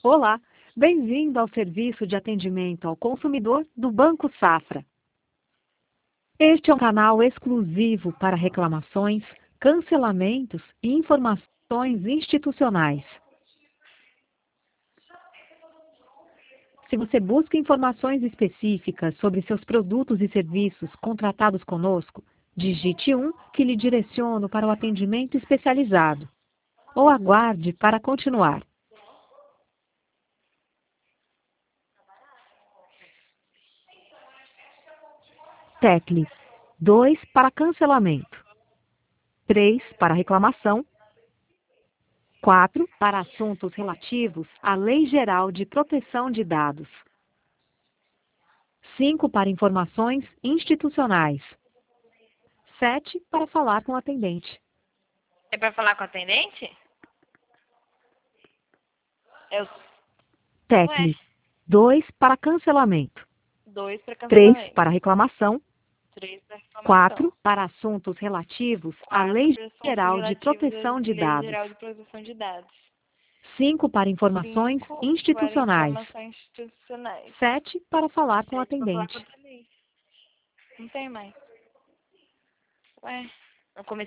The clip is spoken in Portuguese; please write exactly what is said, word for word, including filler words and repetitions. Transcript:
Olá, bem-vindo ao serviço de atendimento ao consumidor do Banco Safra. Este é um canal exclusivo para reclamações, cancelamentos e informações institucionais. Se você busca informações específicas sobre seus produtos e serviços contratados conosco, digite um que lhe direciona para o atendimento especializado. Ou aguarde para continuar. Tecle dois para cancelamento, três para reclamação, quatro para assuntos relativos à Lei Geral de Proteção de Dados, cinco para informações institucionais, sete para falar com o atendente. É para falar com o atendente? Eu... Tecle Ué, dois para cancelamento, dois para três cancelamento, para reclamação, três para reclamação, quatro para assuntos relativos à quatro Lei para assuntos Geral de relativos à Proteção de Lei Dados, Geral de Proteção de Dados, cinco para informações cinco para institucionais, informações institucionais, sete para falar com o sete para falar com o atendente. atendente. Não tem mais. Ué, eu comecei